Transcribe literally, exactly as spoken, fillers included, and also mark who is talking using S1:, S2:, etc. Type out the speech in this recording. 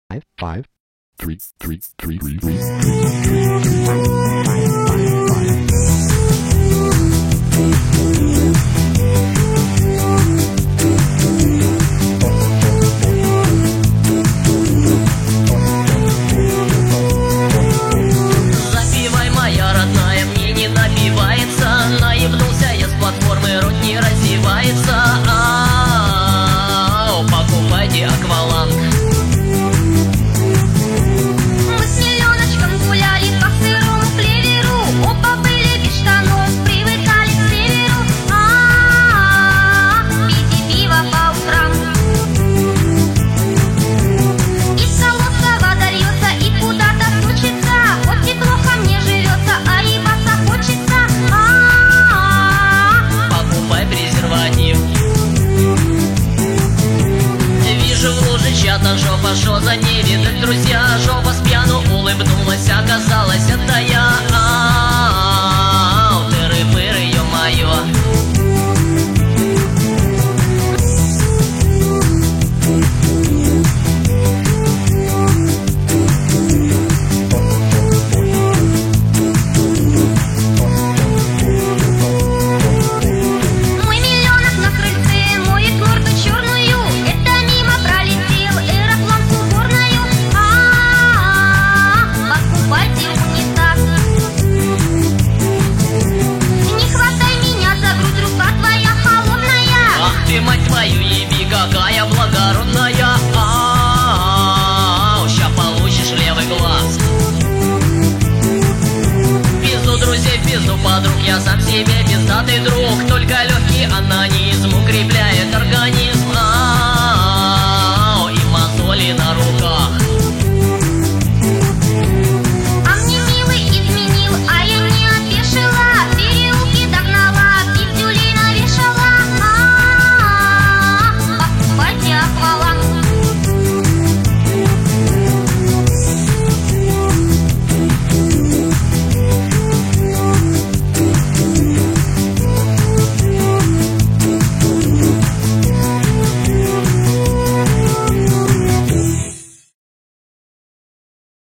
S1: Five, five, three, three, three, three, three, three.
S2: Запивай, моя родная, мне не напивается. Наебнулся я с платформы, рот не разевается. А-а-а, покупайте акваланг.
S3: Мы с Миленочком гуляли по сырому клеверу. Оба были без штанов, привыкали к северу. А-а-а, пейте пиво по утрам. Из колодца вода льется и куда-то стучится. Хоть и плохо мне живется, а ебаться хочется. А-а-а,
S2: Покупай презерватив. Вижу в луже чата жопа, шо за не видать, друзья. Жопа с пьяну улыбнулась, оказалось, это я.